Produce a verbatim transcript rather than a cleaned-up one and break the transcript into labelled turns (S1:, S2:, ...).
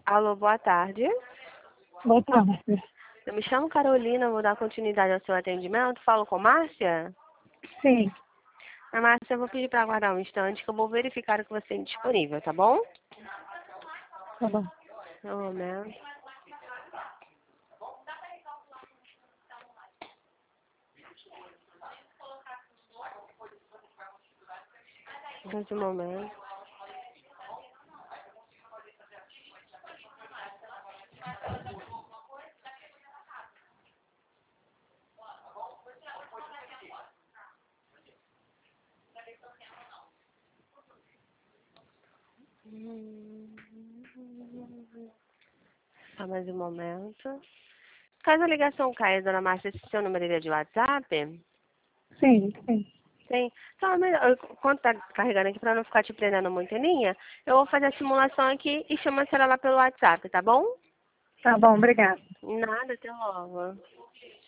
S1: Alô, boa tarde.
S2: Boa tarde.
S1: Eu me chamo Carolina, vou dar continuidade ao seu atendimento. Falo com Márcia?
S2: Sim,
S1: A Márcia, eu vou pedir para aguardar um instante que eu vou verificar o que você tem disponível, tá bom?
S2: tá bom.
S1: Um momento. Mais um momento. Só mais um momento. Caso a ligação caia, dona Márcia, esse seu número é de WhatsApp?
S2: Sim, sim.
S1: Tem. Só, mas, eu- enquanto tá carregando aqui, para não ficar te prendendo muito em linha, eu vou fazer a simulação aqui e chamo a senhora lá pelo WhatsApp, tá bom?
S2: Tá bom, obrigada.
S1: Nada, até logo.